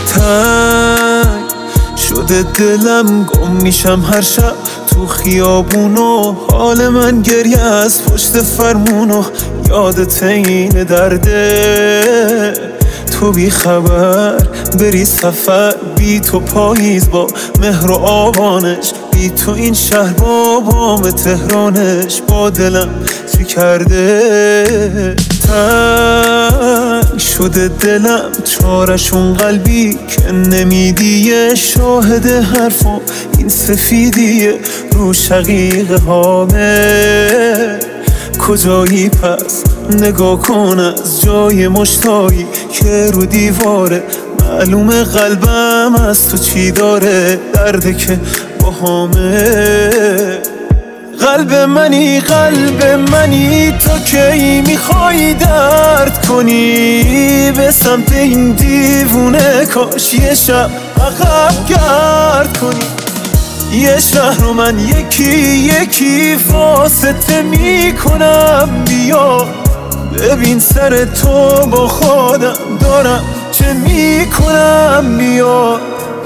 تنگ شده دلم، گم میشم هر شب تو خیابونو، حال من گریه از پشت فرمونو، یادت این درده تو بی خبر بری سفر، بی تو پاییز با مهر و آبانش، بی تو این شهر با بام تهرانش، با دلم چی کرده؟ تنگ شده دلم، چارشون قلبی که نمیدیه، شاهد حرفم این سفیدیه رو شقیقه هامه. کجایی پس نگاه کن از جای مشتایی که رو دیواره، معلومه قلبم از تو چی داره، درده که باهامه. قلب منی تو کی میخوای درد کنی به سمت این دیوونه، کاش یه شب عقب گرد کنی. یه شهر رو من یکی واسطه میکنم، بیا ببین سر تو با خودم دارم چه میکنم، بیا.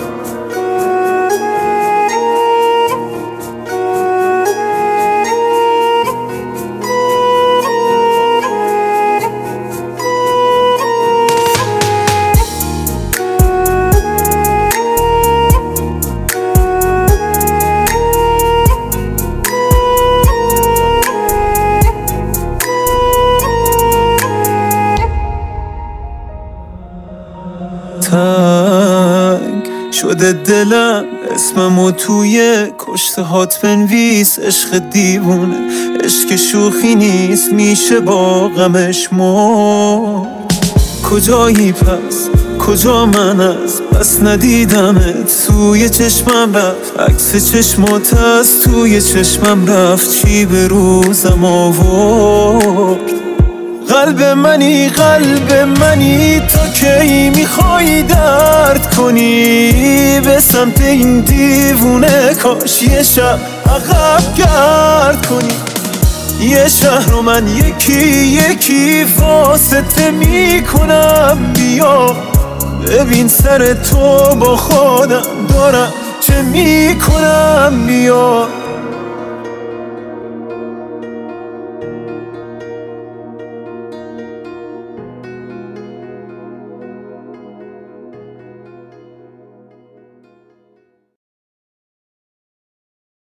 تنگ شده دلم، اسممو توی کشته هات بنویس، عشق دیوونه عشق شوخی نیست، میشه با غمش مرد. کجایی پس کجا من از بس ندیدمت، توی چشمم رفت عکس چشمات از توی چشمم رفت، چی به روزم آورد؟ قلب منی تو کی میخوای درد کنی به سمت این دیوونه، کاش یه شب عقب گرد کنی. یه شهر رو من یکی واسطه میکنم، بیا ببین سر تو با خودم دارم چه میکنم، بیا.